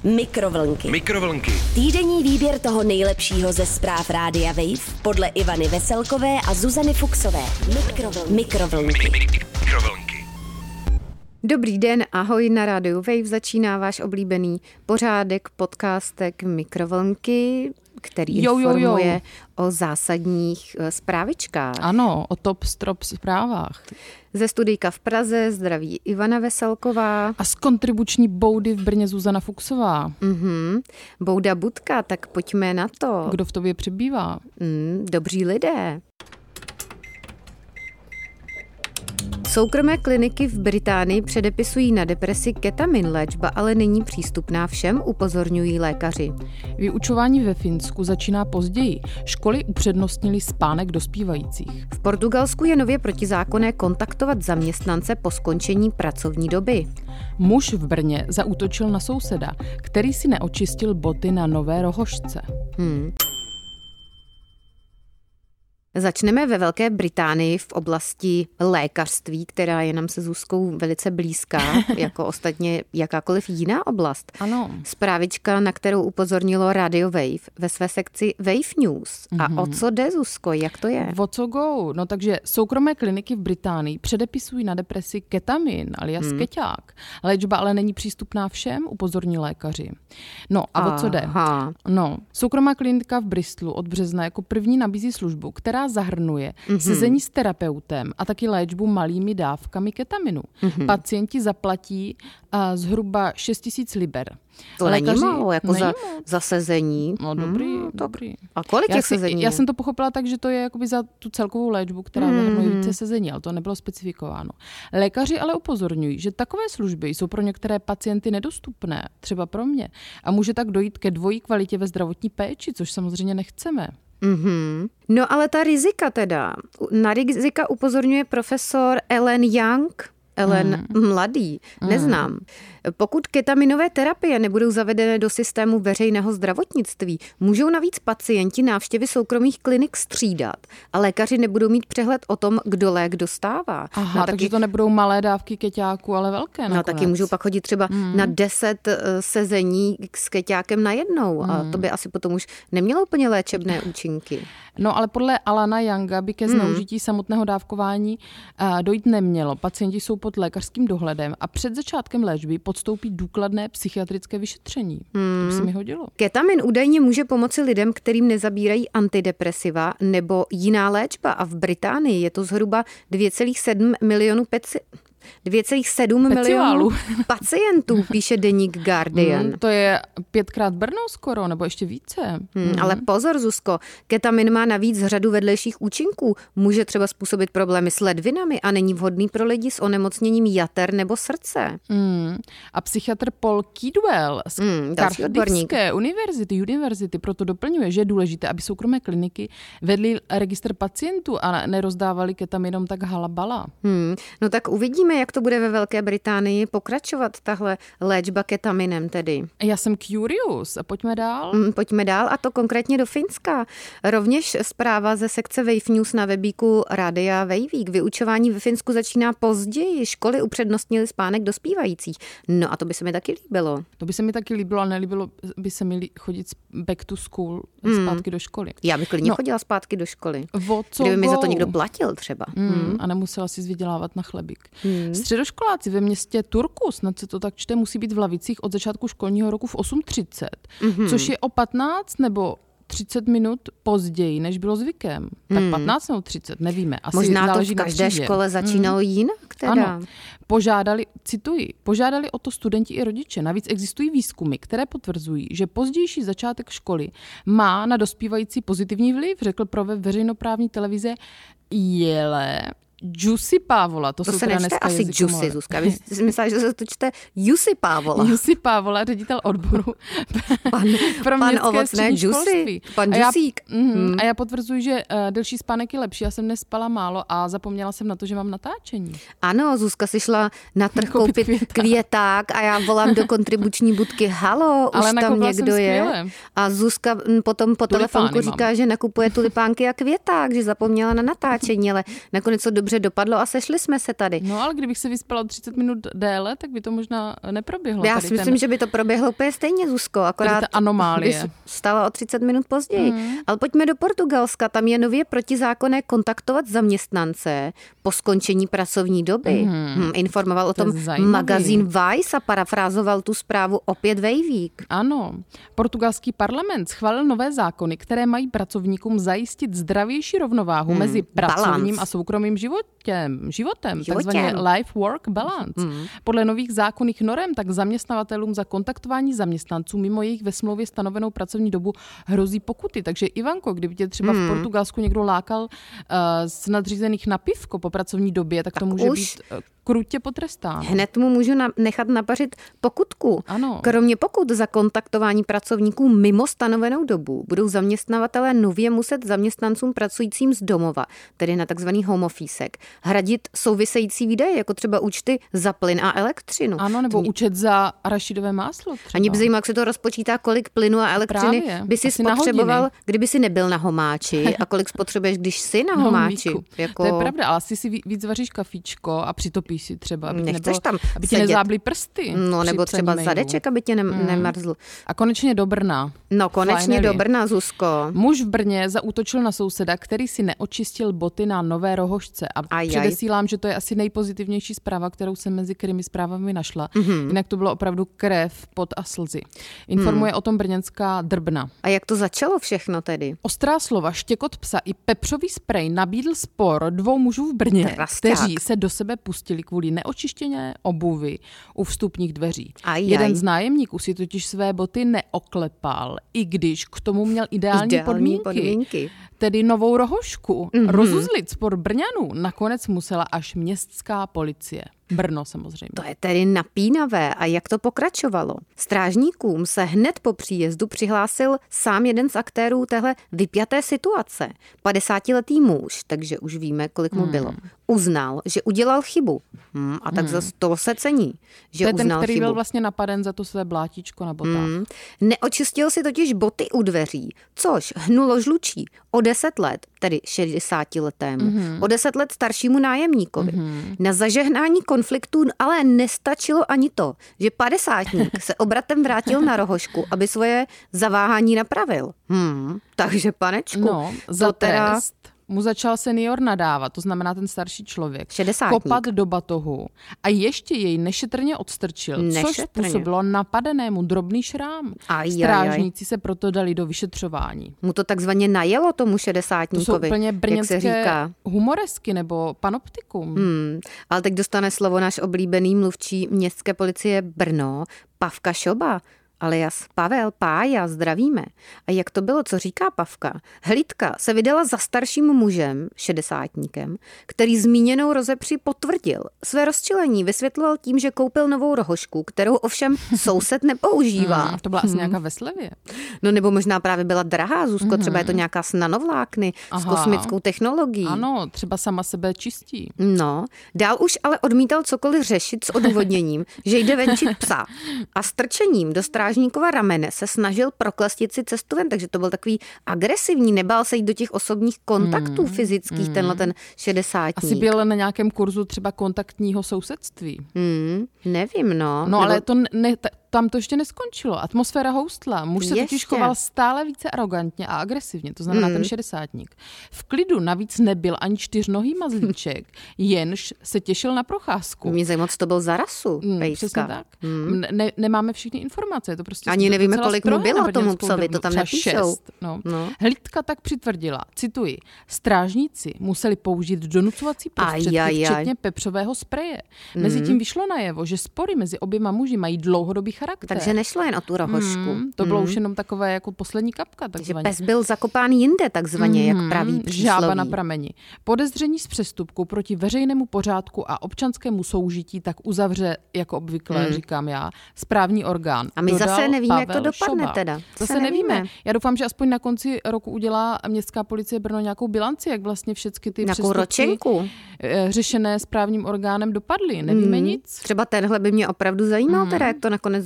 Mikrovlnky. Týdenní výběr toho nejlepšího ze zpráv Rádia Wave podle Ivany Veselkové a Zuzany Fuxové. Mikrovlnky. Dobrý den, ahoj, na rádiu Wave začíná váš oblíbený pořádek, podcastek Mikrovlnky, který informuje o zásadních zprávičkách. Ano, o top zprávách. Ze studijka v Praze zdraví Ivana Veselková. A z kontribuční boudy v Brně Zuzana Fuxová. Bouda Budka, tak pojďme na to. Kdo v tobě přibývá? Dobří lidé. Soukromé kliniky v Británii předepisují na depresi ketamin, léčba ale není přístupná všem, upozorňují lékaři. Vyučování ve Finsku začíná později. Školy upřednostnily spánek dospívajících. V Portugalsku je nově protizákonné kontaktovat zaměstnance po skončení pracovní doby. Muž v Brně zaútočil na souseda, který si neočistil boty na Nové Rohošce. Začneme ve Velké Británii v oblasti lékařství, která je nám se Zuzkou velice blízká, jako ostatně jakákoliv jiná oblast. Ano. Zprávička, na kterou upozornilo Radio Wave ve své sekci Wave News. A o co jde, Zuzko, jak to je? O co go? No takže soukromé kliniky v Británii předepisují na depresi ketamin, alias keťák. Léčba ale není přístupná všem, upozorní lékaři. No a o co jde? No, soukromá klinika v Bristolu od března jako první nabízí službu, která zahrnuje sezení s terapeutem a taky léčbu malými dávkami ketaminu. Pacienti zaplatí zhruba 6 000 liber. To není málo, jako za sezení. No dobrý. A kolik je sezení? Já jsem to pochopila tak, že to je jakoby za tu celkovou léčbu, která zahrnuje více sezení, ale to nebylo specifikováno. Lékaři ale upozorňují, že takové služby jsou pro některé pacienty nedostupné, třeba pro mě, a může tak dojít ke dvojí kvalitě ve zdravotní péči, což samozřejmě nechceme. No ale ta rizika teda. Na rizika upozorňuje profesor Ellen Young. Mladý, neznám. Pokud ketaminové terapie nebudou zavedené do systému veřejného zdravotnictví, můžou navíc pacienti návštěvy soukromých klinik střídat a lékaři nebudou mít přehled o tom, kdo lék dostává. Takže to nebudou malé dávky keťáku, ale velké nakonec. No taky můžou pak chodit třeba na 10 sezení s keťákem najednou a to by asi potom už nemělo úplně léčebné účinky. No ale podle Alana Younga by ke zneužití samotného dávkování dojít nemělo. Pacienti jsou pod lékařským dohledem a před začátkem léčby podstoupí důkladné psychiatrické vyšetření. To by se mi hodilo. Ketamin údajně může pomoci lidem, kterým nezabírají antidepresiva nebo jiná léčba a v Británii je to zhruba 2,7 milionů pacientů, píše deník Guardian. To je 5krát Brno skoro, nebo ještě více. Ale pozor, Zuzko, ketamin má navíc řadu vedlejších účinků. Může třeba způsobit problémy s ledvinami a není vhodný pro lidi s onemocněním jater nebo srdce. A psychiatr Paul Kidwell z Cardiffské univerzity proto doplňuje, že je důležité, aby soukromé kliniky vedly registr pacientů a nerozdávali ketaminom tak halabala. No tak uvidíme, jak to bude ve Velké Británii pokračovat tahle léčba ketaminem tedy. Já jsem curious. A pojďme dál. Pojďme dál a to konkrétně do Finska. Rovněž zpráva ze sekce Wave News na webíku Rádia Wave. Vyučování ve Finsku začíná později. Školy upřednostnily spánek dospívajících. No a to by se mi taky líbilo. To by se mi taky líbilo, ale nelíbilo by se mi chodit back to school, zpátky do školy. Já bych klidně chodila zpátky do školy. Kdyby mi za to někdo platil třeba. A nemusela si vydělávat na chlebík. Středoškoláci ve městě Turku, snad se to tak čte, musí být v lavicích od začátku školního roku v 8:30, což je o 15 nebo 30 minut později, než bylo zvykem. Tak 15 nebo 30, nevíme. Asi možná to v každé škole začínalo jinak teda. Ano. Požádali o to studenti i rodiče. Navíc existují výzkumy, které potvrzují, že pozdější začátek školy má na dospívající pozitivní vliv, řekl pro veřejnoprávní televize Jussi Pávola, to jsou se nečte asi Jussi, Zuzka. Vy si myslela, že se to čte Jussi Pávola. Jussi Pávola, ředitel odboru pro městské střední školství. Pan Jusík. A já potvrzuji, že delší spánek je lepší. Já jsem dnes spala málo a zapomněla jsem na to, že mám natáčení. Ano, Zuzka si šla na trh koupit květák a já volám do kontribuční budky. Halo, už tam někdo je. A Zuzka potom po telefonku říká, že nakupuje tulipánky a květák, že zapomněla na natáčení, ale nakonec to dobře dobře dopadlo a sešli jsme se tady. No ale kdybych se vyspala 30 minut déle, tak by to možná neproběhlo. Já si myslím, že by to proběhlo úplně stejně, Zuzko, akorát anomálie. Stala o 30 minut později. Ale pojďme do Portugalska, tam je nově protizákonné kontaktovat zaměstnance po skončení pracovní doby. Informoval o tom magazín Vice a parafrázoval tu zprávu opět Vejvík. Ano, portugalský parlament schválil nové zákony, které mají pracovníkům zajistit zdravější rovnováhu mezi pracovním a soukromým životem, takzvaně life-work balance. Podle nových zákonných norem tak zaměstnavatelům za kontaktování zaměstnanců mimo jejich ve smlouvě stanovenou pracovní dobu hrozí pokuty. Takže Ivanko, kdyby tě třeba v Portugalsku někdo lákal z nadřízených na pivko po pracovní době, tak to může být krutě potrestán. Hned mu můžu nechat napařit pokutku. Ano. Kromě pokut za kontaktování pracovníků mimo stanovenou dobu budou zaměstnavatelé nově muset zaměstnancům pracujícím z domova, tedy na takzvaný home office, hradit související výdaje, jako třeba účty za plyn a elektřinu. Ano, nebo účet za arašidové máslo třeba. Ani by zajímalo, jak se to rozpočítá, kolik plynu a elektřiny by si spotřeboval, kdyby si nebyl na homáči a kolik spotřebuješ, když jsi na homáči. To je pravda, ale asi si víc vaříš kafíčko a přitopíš si třeba, aby tě nezábly prsty. No, nebo třeba zadeček, aby tě nemarzl. A konečně do Brna. No, konečně do Brna, Zuzko. Muž v Brně zaútočil na souseda, který si neočistil boty na Nové Rohošce. A předesílám, že to je asi nejpozitivnější zpráva, kterou jsem mezi krimi zprávami našla. Jinak to bylo opravdu krev, pot a slzy. Informuje o tom brněnská Drbna. A jak to začalo všechno tedy? Ostrá slova, štěkot psa i pepřový sprej nabídl spor dvou mužů v Brně, kteří se do sebe pustili kvůli neočištěné obuvy u vstupních dveří. Jeden z nájemníků si totiž své boty neoklepal, i když k tomu měl ideální podmínky. Tedy Novou Rohošku. Rozuzlit spor Brňanů nakonec musela až městská policie. Brno samozřejmě. To je tedy napínavé. A jak to pokračovalo? Strážníkům se hned po příjezdu přihlásil sám jeden z aktérů téhle vypjaté situace. 50letý muž, takže už víme, kolik mu bylo. Uznal, že udělal chybu. A tak zase to se cení, že to je uznal ten, který chybu. byl vlastně napaden za to své blátíčko na botách. Neočistil si totiž boty u dveří, což hnulo žlučí o 10 let, tedy 60letému, o 10 let staršímu nájemníkovi. Na zažehnání konfliktů ale nestačilo ani to, že 50ník se obratem vrátil na Rohošku, aby svoje zaváhání napravil. Takže panečku, za trest mu začal senior nadávat, to znamená ten starší člověk, 60. kopat do batohu a ještě jej nešetrně odstrčil, což způsobilo napadenému drobný šrám. Strážníci se proto dali do vyšetřování. Mu to takzvaně najelo tomu 60níkovi, to jsou úplně brněnské říká. Humoresky nebo panoptikum. Ale teď dostane slovo náš oblíbený mluvčí městské policie Brno, Pavka Šoba. Alias Pavel Pája, zdravíme. A jak to bylo, co říká Pavka? Hlídka se vydala za starším mužem, 60níkem, který zmíněnou rozepři potvrdil. Své rozčilení vysvětloval tím, že koupil Novou Rohošku, kterou ovšem soused nepoužívá. To byla asi nějaká ve slevě. No nebo možná právě byla drahá, Zuzko, třeba je to nějaká z nanovlákny, s kosmickou technologií. Ano, třeba sama sebe čistí. No, dál už ale odmítal cokoliv řešit s odůvodněním, že jde venčit psa. A strčením do strážníkova ramene se snažil proklestit si cestu ven, takže to byl takový agresivní, nebál se jít do těch osobních kontaktů fyzických, tenhle ten 60ník. Asi byl na nějakém kurzu třeba kontaktního sousedství. Nevím, no. No ale to tam to ještě neskončilo. Atmosféra houstla. Muž se totiž choval stále více arrogantně a agresivně, to znamená ten 60ník. V klidu navíc nebyl ani čtyřnohý mazlíček, jenž se těšil na procházku. Mě zajímá, co to byl za rasu, přesně tak. Nemáme všechny informace, je to prostě ani nevíme, kolik mu bylo tomu psovi, to tam nepíšou. No. Hlídka tak přitvrdila, cituji, strážníci museli použít donucovací prostředky, včetně pepřového spreje. Mezitím vyšlo najevo, že spory mezi oběma muži mají dlouhodobý charakter. Takže nešlo jen o tu Rohošku. To bylo už jenom takové jako poslední kapka. Takže pes byl zakopán jinde, takzvaně, jak praví přísloví. Žába na prameni. Podezření z přestupku proti veřejnému pořádku a občanskému soužití tak uzavře, jako obvykle říkám já, správní orgán. A my zase nevíme, jak to dopadne teda. Zase nevíme. Já doufám, že aspoň na konci roku udělá městská policie Brno nějakou bilanci, jak vlastně všechny ty přestupky řešené správním orgánem dopadly. Nevíme nic. Třeba tenhle by mě opravdu zajímal teda, jak to nakonec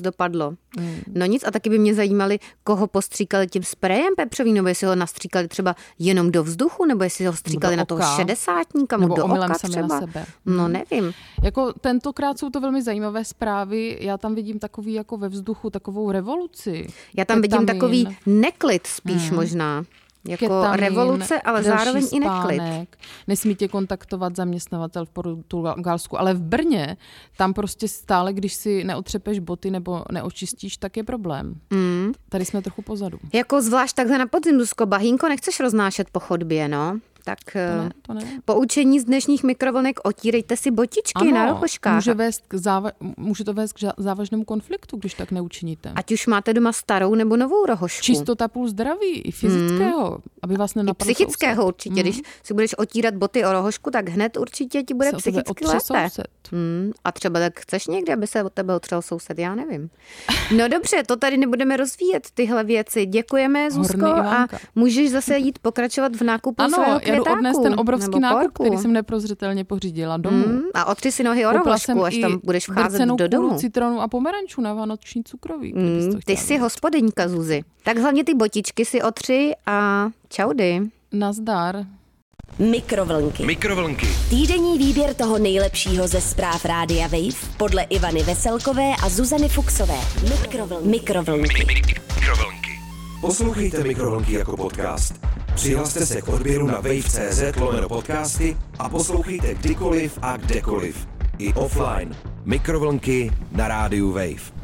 moc dopadlo. No nic, a taky by mě zajímaly, koho postříkali tím sprejem pepřovým, nebo jestli ho nastříkali třeba jenom do vzduchu, nebo jestli ho stříkali na toho šedesátníka, nebo do oka třeba. Na sebe. No nevím. Jako tentokrát jsou to velmi zajímavé zprávy, já tam vidím takový jako ve vzduchu takovou revoluci. Já tam vidím takový neklid spíš možná. Jako ketamin, revoluce, ale zároveň i neklid. Nesmí tě kontaktovat zaměstnavatel v Portugalsku, ale v Brně tam prostě stále, když si neotřepeš boty nebo neočistíš, tak je problém. Tady jsme trochu pozadu. Jako zvlášť takhle na podzim, Zuzko, bahínko nechceš roznášet po chodbě, no? Tak to ne. Poučení z dnešních mikrovlnek, otírejte si botičky na rohoškách. Může to vést k závažnému konfliktu, když tak neučiníte. Ať už máte doma starou nebo novou rohošku. Čistota půl zdraví, i fyzického, aby vás nenapadlo. I psychického určitě, když si budeš otírat boty o rohošku, tak hned určitě ti bude psychicky lépe. A třeba tak chceš někdy, aby se od tebe otřel soused, já nevím. No dobře, to tady nebudeme rozvíjet tyhle věci. Děkujeme, Zuzko, a můžeš zase jít pokračovat v nákupu svého květáku. Jdu odnést ten obrovský nákup, který jsem neprozřetelně pořídila domů. A otři si nohy o rohošku, až tam budeš vcházet do domu. Citronu a pomerančů na vánoční cukroví. Ty jsi hospodyňka, Zuzi. Tak hlavně ty botičky si otři a čaudy. Nazdar. Mikrovlnky. Týdenní výběr toho nejlepšího ze zpráv Rádia Wave podle Ivany Veselkové a Zuzany Fuksové. Mikrovlnky. Poslouchejte Mikrovlnky jako podcast. Přihlaste se k odběru na wave.cz/podcasty a poslouchejte kdykoliv a kdekoliv. I offline. Mikrovlnky na rádiu Wave.